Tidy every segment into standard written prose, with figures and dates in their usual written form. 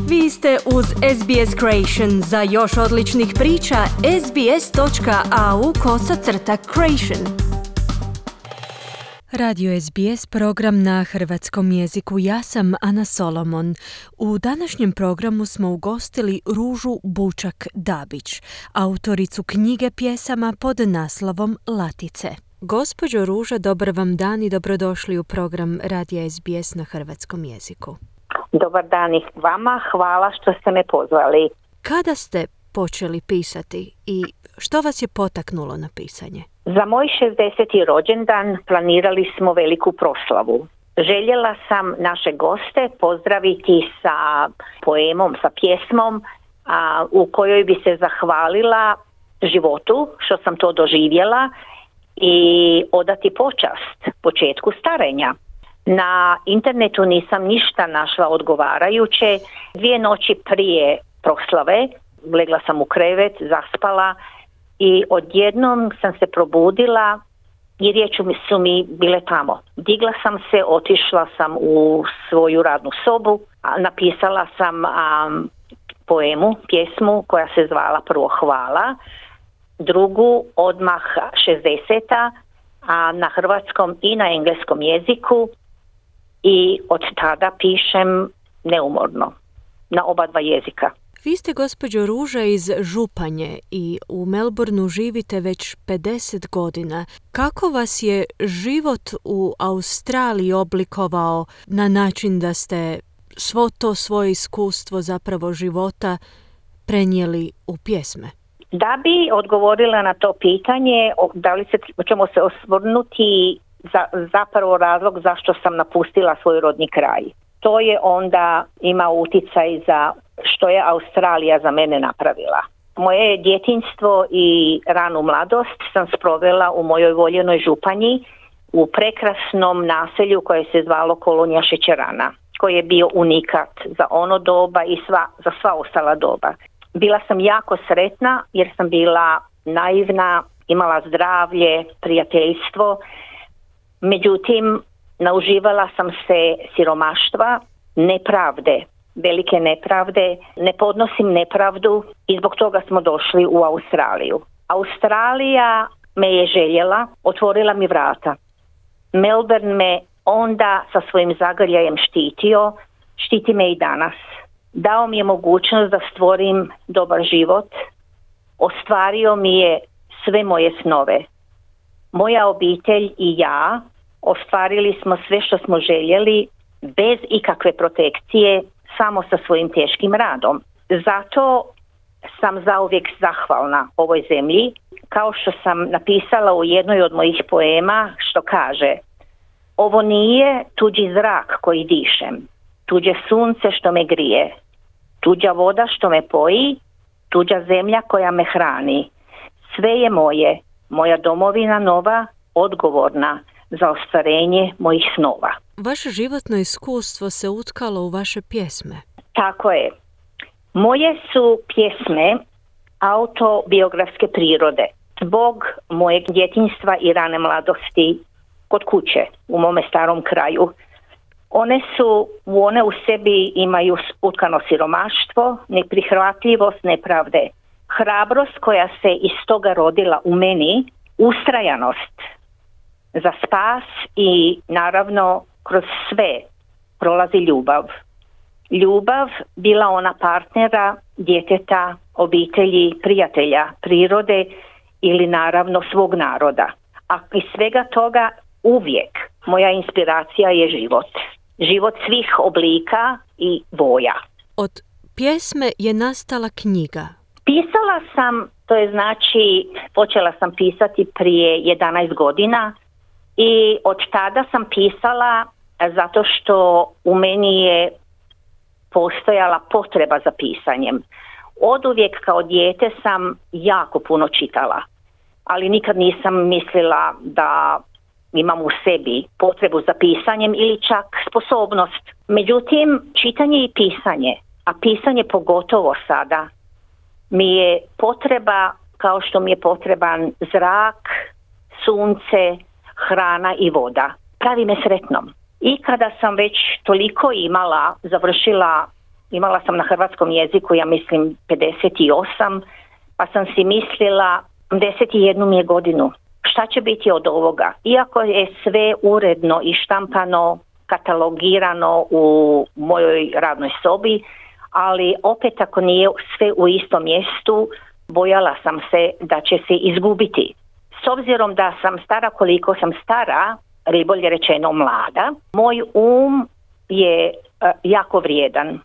Vi ste uz SBS Creation. Za još odličnih priča, sbs.au/creation. Radio SBS, program na hrvatskom jeziku. Ja sam Ana Solomon. U današnjem programu smo ugostili Ružu Bučak-Dabić, autoricu knjige pjesama pod naslovom Latice. Gospođo Ruža, dobar vam dan i dobrodošli u program Radija SBS na hrvatskom jeziku. Dobar dan i vama, hvala što ste me pozvali. Kada ste počeli pisati i što vas je potaknulo na pisanje? Za moj 60. rođendan planirali smo veliku proslavu. Željela sam naše goste pozdraviti sa poemom, sa pjesmom u kojoj bi se zahvalila životu što sam to doživjela i odati počast početku starenja. Na internetu nisam ništa našla odgovarajuće. 2 noći prije proslave legla sam u krevet, zaspala i odjednom sam se probudila i riječi su mi bile tamo. Digla sam se, otišla sam u svoju radnu sobu, napisala sam poemu, pjesmu koja se zvala prvo Hvala, drugu odmah 60. a na hrvatskom i na engleskom jeziku. I od tada pišem neumorno, na oba dva jezika. Vi ste, gospođo Ruža, iz Županje i u Melbourneu živite već 50 godina. Kako vas je život u Australiji oblikovao na način da ste svo to svoje iskustvo zapravo života prenijeli u pjesme? Da bi odgovorila na to pitanje, ćemo se osvrnuti zapravo razlog zašto sam napustila svoj rodni kraj. To je onda ima utjecaj za što je Australija za mene napravila. Moje djetinjstvo i ranu mladost sam sprovela u mojoj voljenoj Županji, u prekrasnom naselju koje se zvalo Kolonija Šećerana, koji je bio unikat za ono doba i za sva ostala doba. Bila sam jako sretna jer sam bila naivna, imala zdravlje, prijateljstvo. Međutim, nauživala sam se siromaštva, nepravde, velike nepravde, ne podnosim nepravdu i zbog toga smo došli u Australiju. Australija me je željela, otvorila mi vrata. Melbourne me onda sa svojim zagrljajem štiti me i danas. Dao mi je mogućnost da stvorim dobar život, ostvario mi je sve moje snove. Moja obitelj i ja ostvarili smo sve što smo željeli bez ikakve protekcije, samo sa svojim teškim radom. Zato sam zauvijek zahvalna ovoj zemlji, kao što sam napisala u jednoj od mojih poema što kaže: ovo nije tuđi zrak koji dišem, tuđe sunce što me grije, tuđa voda što me poji, tuđa zemlja koja me hrani. Sve je moje, moja domovina nova, odgovorna za ostvarenje mojih snova. Vaše životno iskustvo se utkalo u vaše pjesme. Tako je. Moje su pjesme autobiografske prirode. Zbog mojeg djetinjstva i rane mladosti kod kuće u mome starom kraju. One u sebi imaju utkano siromaštvo, neprihvatljivost nepravde, hrabrost koja se iz toga rodila u meni, ustrajanost za spas i naravno kroz sve prolazi ljubav. Ljubav, bila ona partnera, djeteta, obitelji, prijatelja, prirode ili naravno svog naroda. A iz svega toga uvijek moja inspiracija je život. Život svih oblika i boja. Od pjesme je nastala knjiga. Pisala sam, počela sam pisati prije 11 godina i od tada sam pisala zato što u meni je postojala potreba za pisanjem. Oduvijek kao dijete sam jako puno čitala, ali nikad nisam mislila da imam u sebi potrebu za pisanjem ili čak sposobnost. Međutim, čitanje i pisanje, a pisanje pogotovo sada, mi je potreba kao što mi je potreban zrak, sunce, hrana i voda. Pravi me sretnom. I kada sam već toliko imala, završila imala sam na hrvatskom jeziku, ja mislim 58, pa sam si mislila 51 mi je godinu. Šta će biti od ovoga? Iako je sve uredno i štampano, katalogirano u mojoj radnoj sobi, ali opet ako nije sve u istom mjestu, bojala sam se da će se izgubiti. S obzirom da sam stara koliko sam stara, ili bolje rečeno mlada, moj je jako vrijedan.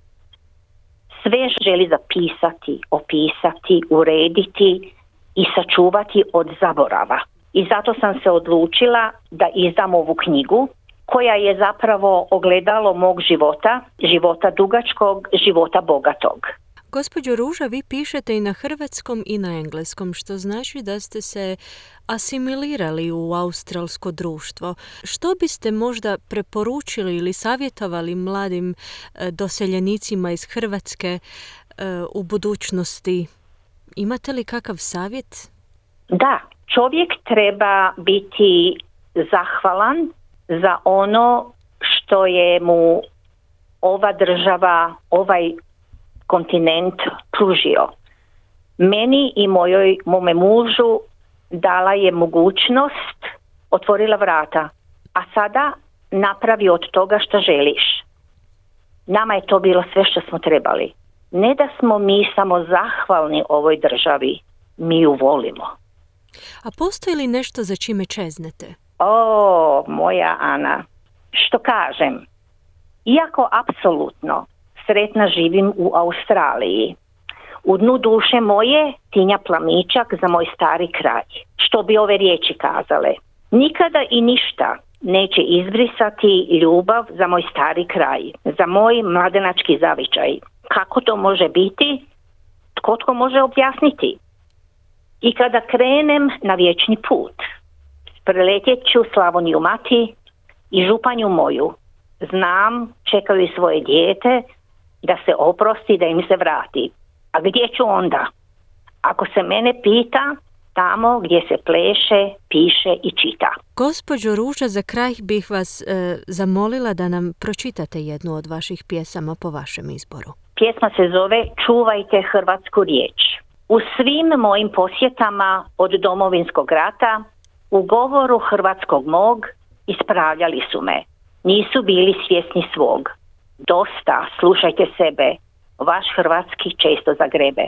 Sve želi zapisati, opisati, urediti i sačuvati od zaborava. I zato sam se odlučila da izdam ovu knjigu koja je zapravo ogledalo mog života, života dugačkog, života bogatog. Gospođo Ruža, vi pišete i na hrvatskom i na engleskom, što znači da ste se asimilirali u australsko društvo. Što biste možda preporučili ili savjetovali mladim doseljenicima iz Hrvatske u budućnosti? Imate li kakav savjet? Da, čovjek treba biti zahvalan za ono što je mu ova država, ovaj kontinent pružio. Meni i mome mužu dala je mogućnost, otvorila vrata, a sada napravi od toga što želiš. Nama je to bilo sve što smo trebali. Ne da smo mi samo zahvalni ovoj državi, mi ju volimo. A postoji li nešto za čime čeznete? O, moja Ana, što kažem, iako apsolutno sretna živim u Australiji, u dnu duše moje tinja plamičak za moj stari kraj. Što bi ove riječi kazale? Nikada i ništa neće izbrisati ljubav za moj stari kraj, za moj mladenački zavičaj. Kako to može biti? Tko može objasniti? I kada krenem na vječni put, preletjet ću Slavoniju mati i Županju moju. Znam, čekaju svoje dijete da se oprosti, da im se vrati. A gdje ću onda? Ako se mene pita, tamo gdje se pleše, piše i čita. Gospođo Ruža, za kraj bih vas zamolila da nam pročitate jednu od vaših pjesama po vašem izboru. Pjesma se zove Čuvajte hrvatsku riječ. U svim mojim posjetama od Domovinskog rata, u govoru hrvatskog mog, ispravljali su me. Nisu bili svjesni svog. Dosta, slušajte sebe, vaš hrvatski često zagrebe.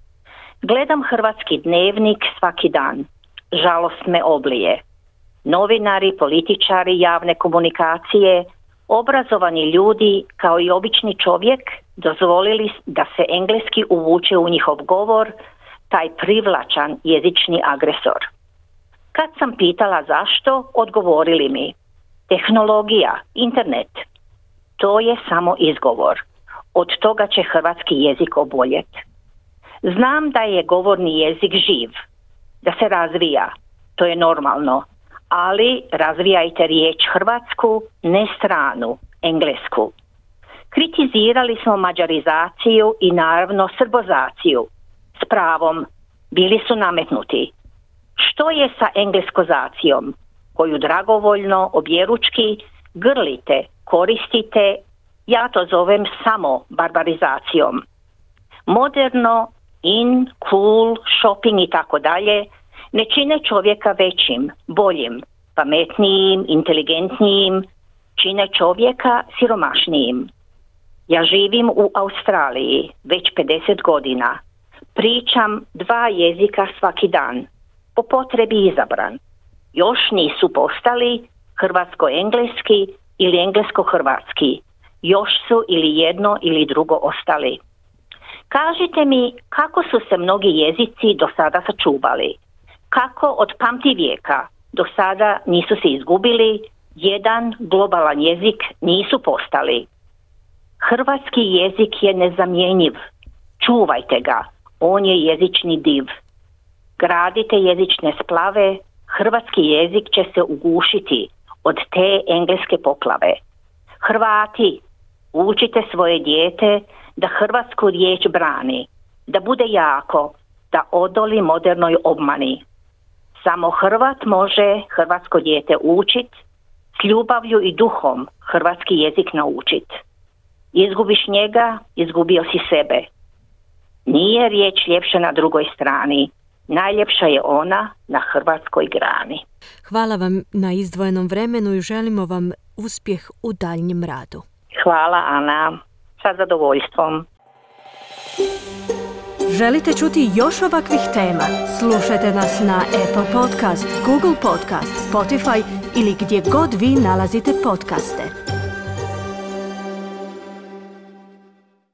Gledam hrvatski dnevnik svaki dan. Žalost me oblije. Novinari, političari, javne komunikacije, obrazovani ljudi kao i obični čovjek dozvolili da se engleski uvuče u njihov govor, taj privlačan jezični agresor. Kad sam pitala zašto, odgovorili mi: tehnologija, internet. To je samo izgovor. Od toga će hrvatski jezik oboljeti. Znam da je govorni jezik živ, da se razvija, to je normalno, ali razvijajte riječ hrvatsku, ne stranu, englesku. Kritizirali smo mađarizaciju i naravno srbozaciju. S pravom, bili su nametnuti. Što je sa engleskozacijom, koju dragovoljno, objeručki grlite, koristite, ja to zovem samo barbarizacijom. Moderno, in, cool, shopping i tako dalje ne čine čovjeka većim, boljim, pametnijim, inteligentnijim, čine čovjeka siromašnijim. Ja živim u Australiji već 50 godina. Pričam 2 jezika svaki dan, po potrebi izabran. Još nisu postali hrvatsko-engleski ili englesko-hrvatski. Još su ili jedno ili drugo ostali. Kažite mi kako su se mnogi jezici do sada sačuvali. Kako od pamtivijeka do sada nisu se izgubili, jedan globalan jezik nisu postali. Hrvatski jezik je nezamjenjiv. Čuvajte ga, on je jezični div. Gradite jezične splave, hrvatski jezik će se ugušiti od te engleske poplave. Hrvati, učite svoje dijete da hrvatsku riječ brani, da bude jako, da odoli modernoj obmani. Samo Hrvat može hrvatsko dijete učit, s ljubavlju i duhom hrvatski jezik naučit. Izgubiš njega, izgubio si sebe. Nije riječ ljepša na drugoj strani. Najljepša je ona na hrvatskoj grani. Hvala vam na izdvojenom vremenu i želimo vam uspjeh u daljnjem radu. Hvala, Ana. Sa zadovoljstvom. Želite čuti još ovakvih tema? Slušajte nas na Apple Podcast, Google Podcast, Spotify ili gdje god vi nalazite podcaste.